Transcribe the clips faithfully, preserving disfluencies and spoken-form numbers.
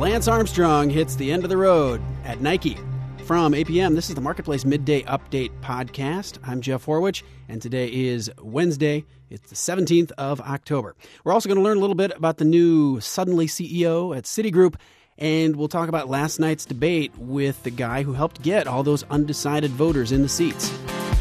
Lance Armstrong hits the end of the road at Nike. From A P M, this is the Marketplace Midday Update podcast. I'm Jeff Horwich, and today is Wednesday. It's the seventeenth of October. We're also going to learn a little bit about the new Suddenly C E O at Citigroup, and we'll talk about last night's debate with the guy who helped get all those undecided voters in the seats.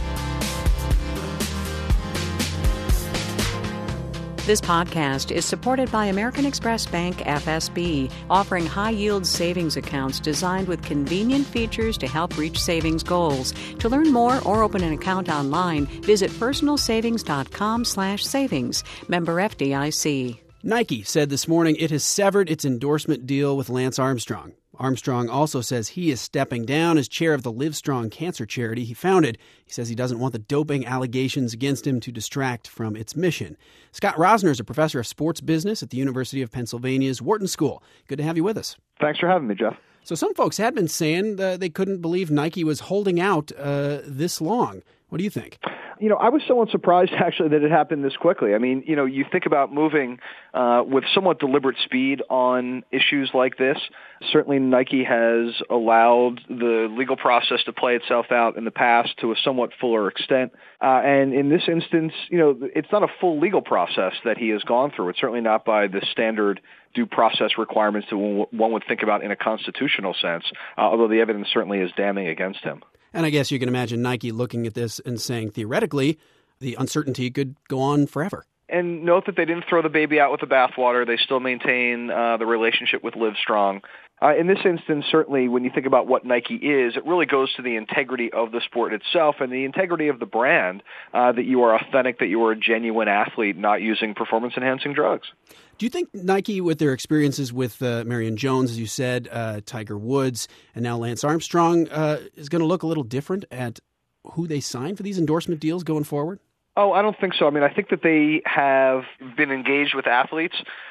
This podcast is supported by American Express Bank F S B, offering high-yield savings accounts designed with convenient features to help reach savings goals. To learn more or open an account online, visit personalsavings.com slash savings. Member F D I C. Nike said this morning it has severed its endorsement deal with Lance Armstrong. Armstrong also says he is stepping down as chair of the Livestrong cancer charity he founded. He says he doesn't want the doping allegations against him to distract from its mission. Scott Rosner is a professor of sports business at the University of Pennsylvania's Wharton School. Good to have you with us. Thanks for having me, Jeff. So some folks had been saying uh, they couldn't believe Nike was holding out uh, this long. What do you think? You know, I was somewhat surprised, actually, that it happened this quickly. I mean, you know, you think about moving uh, with somewhat deliberate speed on issues like this. Certainly, Nike has allowed the legal process to play itself out in the past to a somewhat fuller extent. Uh, and in this instance, you know, it's not a full legal process that he has gone through. It's certainly not by the standard due process requirements that one would think about in a constitutional sense, uh, although the evidence certainly is damning against him. And I guess you can imagine Nike looking at this and saying, theoretically, the uncertainty could go on forever. And note that they didn't throw the baby out with the bathwater. They still maintain uh, the relationship with Livestrong. Uh, in this instance, certainly, when you think about what Nike is, it really goes to the integrity of the sport itself and the integrity of the brand, uh, that you are authentic, that you are a genuine athlete, not using performance-enhancing drugs. Do you think Nike, with their experiences with uh, Marion Jones, as you said, uh, Tiger Woods, and now Lance Armstrong, uh, is going to look a little different at who they sign for these endorsement deals going forward? Oh, I don't think so. I mean, I think that they have been engaged with athletes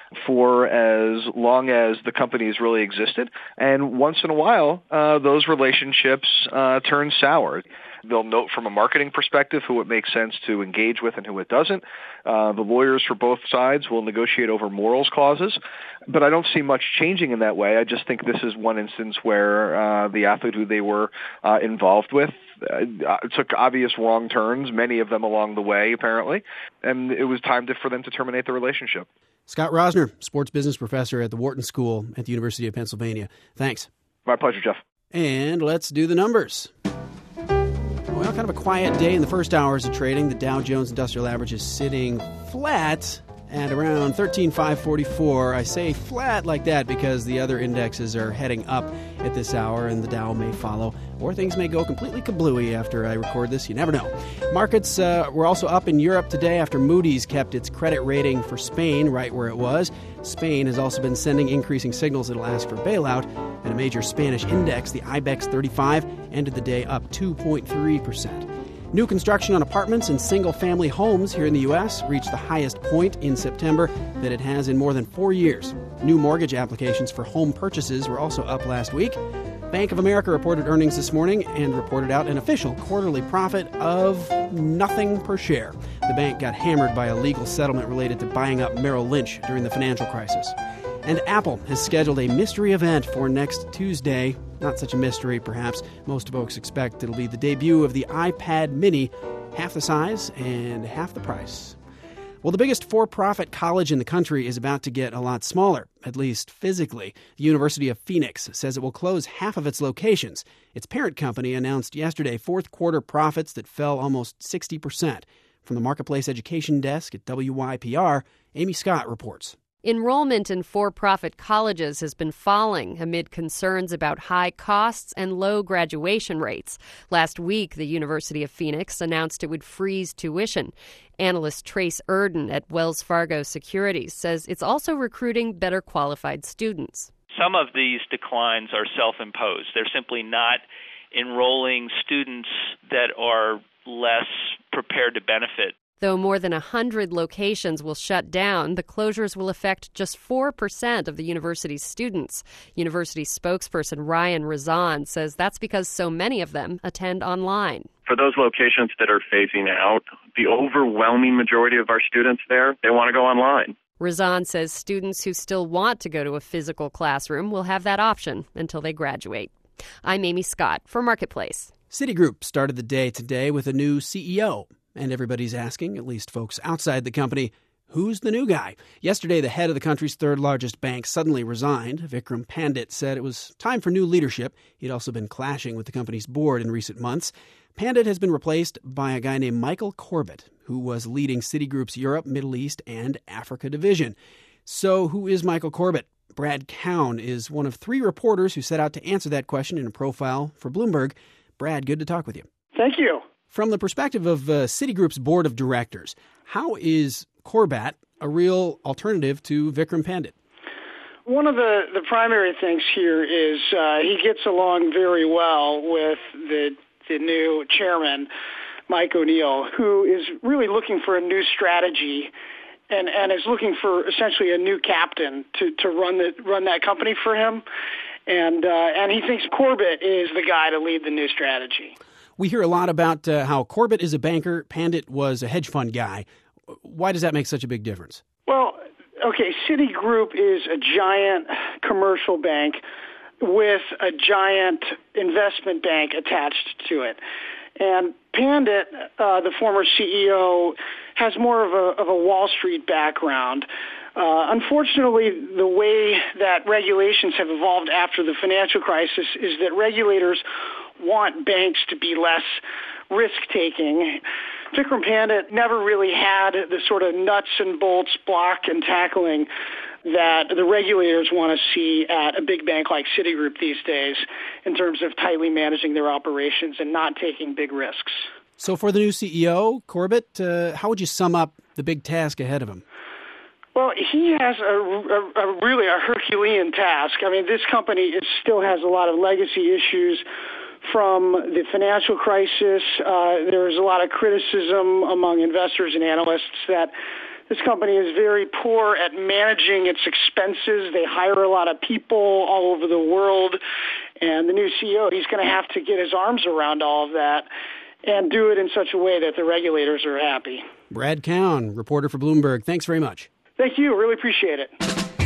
for as long as the companies really existed. And once in a while, uh, those relationships uh, turn sour. They'll note from a marketing perspective who it makes sense to engage with and who it doesn't. Uh, the lawyers for both sides will negotiate over morals clauses. But I don't see much changing in that way. I just think this is one instance where uh, the athlete who they were uh, involved with uh, took obvious wrong turns, many of them along the way, apparently. And it was time to, for them to terminate the relationship. Scott Rosner, sports business professor at the Wharton School at the University of Pennsylvania. Thanks. My pleasure, Jeff. And let's do the numbers. Well, kind of a quiet day in the first hours of trading. The Dow Jones Industrial Average is sitting flat at around thirteen thousand five hundred forty-four. I say flat like that because the other indexes are heading up at this hour, and the Dow may follow, or things may go completely kablooey after I record this. You never know. Markets uh, were also up in Europe today after Moody's kept its credit rating for Spain right where it was. Spain has also been sending increasing signals it'll ask for bailout, and a major Spanish index, the IBEX thirty-five, ended the day up two point three percent. New construction on apartments and single-family homes here in the U S reached the highest point in September that it has in more than four years. New mortgage applications for home purchases were also up last week. Bank of America reported earnings this morning and reported out an official quarterly profit of nothing per share. The bank got hammered by a legal settlement related to buying up Merrill Lynch during the financial crisis. And Apple has scheduled a mystery event for next Tuesday. Not such a mystery, perhaps. Most folks expect it'll be the debut of the iPad mini, half the size and half the price. Well, the biggest for-profit college in the country is about to get a lot smaller, at least physically. The University of Phoenix says it will close half of its locations. Its parent company announced yesterday fourth quarter profits that fell almost sixty percent. From the Marketplace Education Desk at W Y P R, Amy Scott reports. Enrollment in for-profit colleges has been falling amid concerns about high costs and low graduation rates. Last week, the University of Phoenix announced it would freeze tuition. Analyst Trace Erden at Wells Fargo Securities says it's also recruiting better qualified students. Some of these declines are self-imposed. They're simply not enrolling students that are less prepared to benefit. Though more than one hundred locations will shut down, the closures will affect just four percent of the university's students. University spokesperson Ryan Razan says that's because so many of them attend online. For those locations that are phasing out, the overwhelming majority of our students there, they want to go online. Razan says students who still want to go to a physical classroom will have that option until they graduate. I'm Amy Scott for Marketplace. Citigroup started the day today with a new C E O, and everybody's asking, at least folks outside the company, who's the new guy? Yesterday, the head of the country's third-largest bank suddenly resigned. Vikram Pandit said it was time for new leadership. He'd also been clashing with the company's board in recent months. Pandit has been replaced by a guy named Michael Corbett, who was leading Citigroup's Europe, Middle East, and Africa division. So who is Michael Corbett? Brad Cowan is one of three reporters who set out to answer that question in a profile for Bloomberg. Brad, good to talk with you. Thank you. From the perspective of uh, Citigroup's board of directors, how is Corbett a real alternative to Vikram Pandit? One of the, the primary things here is uh, he gets along very well with the, the new chairman, Mike O'Neill, who is really looking for a new strategy and, and is looking for essentially a new captain to, to run the run that company for him. And uh, and he thinks Corbett is the guy to lead the new strategy. We hear a lot about uh, how Corbett is a banker, Pandit was a hedge fund guy. Why does that make such a big difference? Well, okay, Citigroup is a giant commercial bank with a giant investment bank attached to it. And Pandit, uh, the former C E O, has more of a, of a Wall Street background. Uh, unfortunately, the way that regulations have evolved after the financial crisis is that regulators want banks to be less risk-taking. Vikram Pandit never really had the sort of nuts and bolts, block and tackling that the regulators want to see at a big bank like Citigroup these days in terms of tightly managing their operations and not taking big risks. So for the new C E O, Corbett, uh, how would you sum up the big task ahead of him? Well, he has a, a, a really a Herculean task. I mean, this company is, still has a lot of legacy issues from the financial crisis. Uh, there's a lot of criticism among investors and analysts that this company is very poor at managing its expenses. They hire a lot of people all over the world. And the new C E O, he's going to have to get his arms around all of that and do it in such a way that the regulators are happy. Brad Cowan, reporter for Bloomberg. Thanks very much. Thank you. Really appreciate it.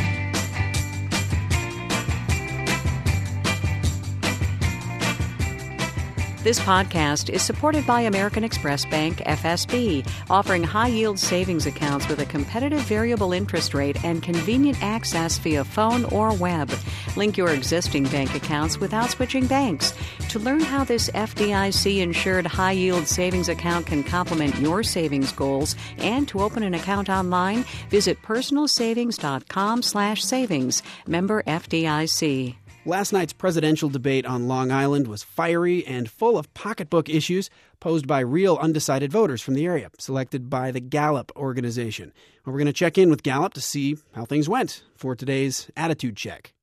This podcast is supported by American Express Bank F S B, offering high-yield savings accounts with a competitive variable interest rate and convenient access via phone or web. Link your existing bank accounts without switching banks. To learn how this F D I C-insured high-yield savings account can complement your savings goals and to open an account online, visit personalsavings.com slash savings. Member F D I C. Last night's presidential debate on Long Island was fiery and full of pocketbook issues posed by real undecided voters from the area, selected by the Gallup organization. Well, we're going to check in with Gallup to see how things went for today's attitude check.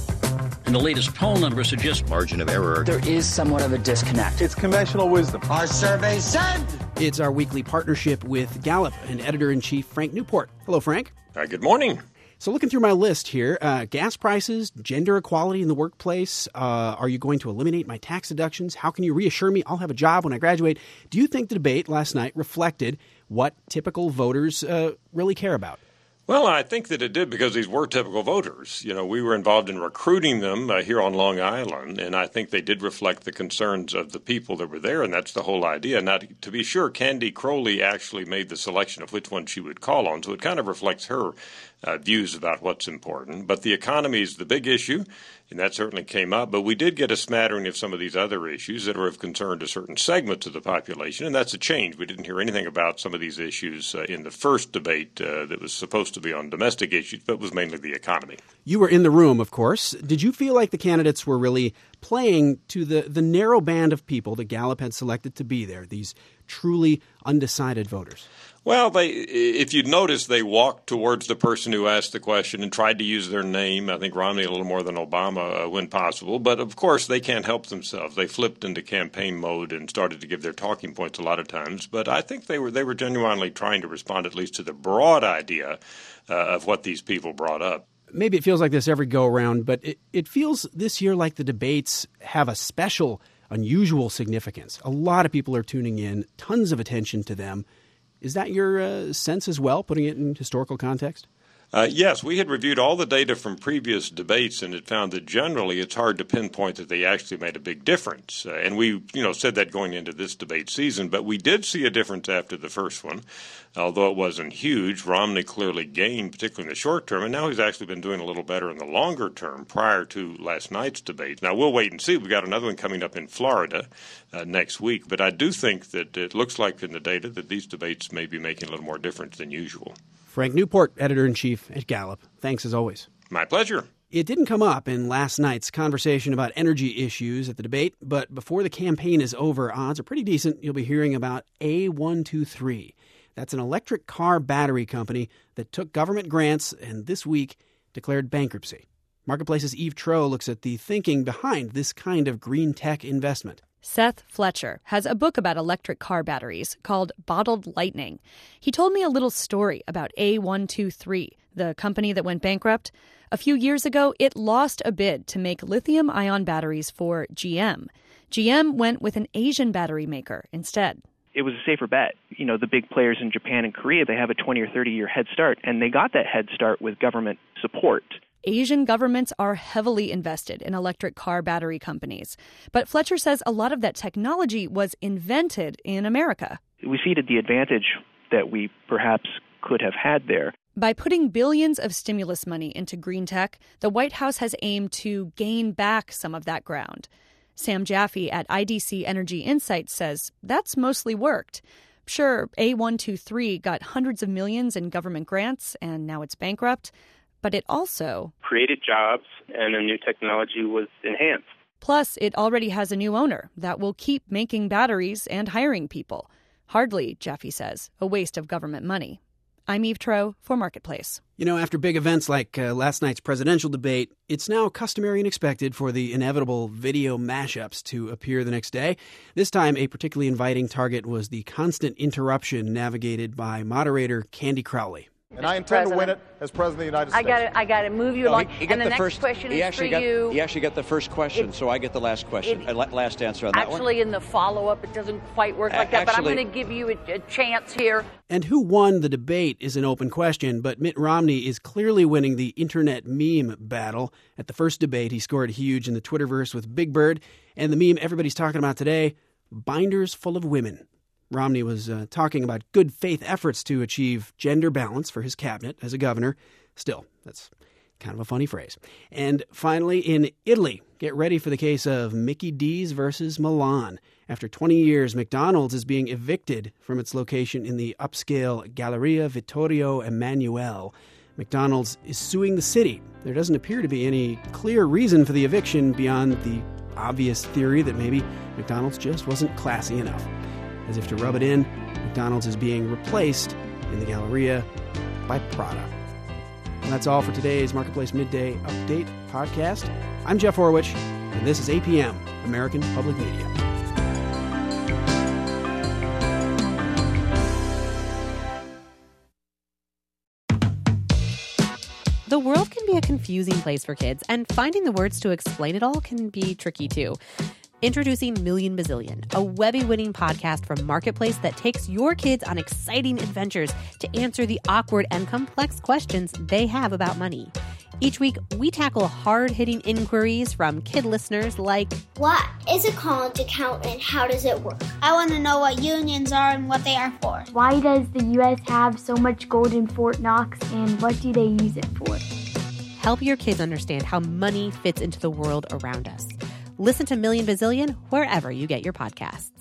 And the latest poll numbers suggest margin of error. There is somewhat of a disconnect. It's conventional wisdom. Our survey said. It's our weekly partnership with Gallup and editor-in-chief Frank Newport. Hello, Frank. Uh, good morning. So looking through my list here, uh, gas prices, gender equality in the workplace, uh, are you going to eliminate my tax deductions? How can you reassure me I'll have a job when I graduate? Do you think the debate last night reflected what typical voters uh, really care about? Well, I think that it did because these were typical voters. You know, we were involved in recruiting them uh, here on Long Island, and I think they did reflect the concerns of the people that were there, and that's the whole idea. Now, to be sure, Candy Crowley actually made the selection of which one she would call on, so it kind of reflects her uh, views about what's important. But the economy is the big issue, and that certainly came up. But we did get a smattering of some of these other issues that are of concern to certain segments of the population, and that's a change. We didn't hear anything about some of these issues uh, in the first debate uh, that was supposed to be on domestic issues, but was mainly the economy. You were in the room, of course. Did you feel like the candidates were really playing to the, the narrow band of people that Gallup had selected to be there, these truly undecided voters? Well, they, if you'd notice, they walked towards the person who asked the question and tried to use their name. I think Romney a little more than Obama uh, when possible. But, of course, they can't help themselves. They flipped into campaign mode and started to give their talking points a lot of times. But I think they were they were genuinely trying to respond at least to the broad idea uh, of what these people brought up. Maybe it feels like this every go-around, but it, it feels this year like the debates have a special, unusual significance. A lot of people are tuning in, tons of attention to them. Is that your uh, sense as well, putting it in historical context? Uh, yes, we had reviewed all the data from previous debates and had found that generally it's hard to pinpoint that they actually made a big difference. Uh, and we, you know, said that going into this debate season, but we did see a difference after the first one, although it wasn't huge. Romney clearly gained, particularly in the short term, and now he's actually been doing a little better in the longer term prior to last night's debate. Now, we'll wait and see. We've got another one coming up in Florida uh, next week, but I do think that it looks like in the data that these debates may be making a little more difference than usual. Frank Newport, editor-in-chief at Gallup. Thanks as always. My pleasure. It didn't come up in last night's conversation about energy issues at the debate, but before the campaign is over, odds are pretty decent you'll be hearing about A one two three. That's an electric car battery company that took government grants and this week declared bankruptcy. Marketplace's Eve Troeh looks at the thinking behind this kind of green tech investment. Seth Fletcher has a book about electric car batteries called Bottled Lightning. He told me a little story about A one two three, the company that went bankrupt. A few years ago, it lost a bid to make lithium-ion batteries for G M. G M went with an Asian battery maker instead. It was a safer bet. You know, the big players in Japan and Korea, they have a twenty or thirty year head start, and they got that head start with government support. Asian governments are heavily invested in electric car battery companies. But Fletcher says a lot of that technology was invented in America. We ceded the advantage that we perhaps could have had there. By putting billions of stimulus money into green tech, the White House has aimed to gain back some of that ground. Sam Jaffe at I D C Energy Insights says that's mostly worked. Sure, A one two three got hundreds of millions in government grants, and now it's bankrupt. But it also created jobs, and a new technology was enhanced. Plus, it already has a new owner that will keep making batteries and hiring people. Hardly, Jaffe says, a waste of government money. I'm Eve Troeh for Marketplace. You know, after big events like uh, last night's presidential debate, it's now customary and expected for the inevitable video mashups to appear the next day. This time, a particularly inviting target was the constant interruption navigated by moderator Candy Crowley. And I intend to win it as President of the United States. I got to I got to move you no, along. He, he and the, the next first, question he is actually for got, you. He actually got the first question, it, so I get the last question, it, uh, last answer on that actually, one. Actually, in the follow-up, it doesn't quite work like uh, that, actually, but I'm going to give you a, a chance here. And who won the debate is an open question, but Mitt Romney is clearly winning the internet meme battle. At the first debate, he scored huge in the Twitterverse with Big Bird, and the meme everybody's talking about today, binders full of women. Romney was uh, talking about good faith efforts to achieve gender balance for his cabinet as a governor. Still, that's kind of a funny phrase. And finally, in Italy, get ready for the case of Mickey D's versus Milan. After twenty years, McDonald's is being evicted from its location in the upscale Galleria Vittorio Emanuele. McDonald's is suing the city. There doesn't appear to be any clear reason for the eviction beyond the obvious theory that maybe McDonald's just wasn't classy enough. As if to rub it in, McDonald's is being replaced in the Galleria by Prada. And that's all for today's Marketplace Midday Update podcast. I'm Jeff Horwich, and this is A P M, American Public Media. The world can be a confusing place for kids, and finding the words to explain it all can be tricky too. Introducing Million Bazillion, a Webby-winning podcast from Marketplace that takes your kids on exciting adventures to answer the awkward and complex questions they have about money. Each week, we tackle hard-hitting inquiries from kid listeners like, what is a college account and how does it work? I want to know what unions are and what they are for. Why does the U S have so much gold in Fort Knox and what do they use it for? Help your kids understand how money fits into the world around us. Listen to Million Bazillion wherever you get your podcasts.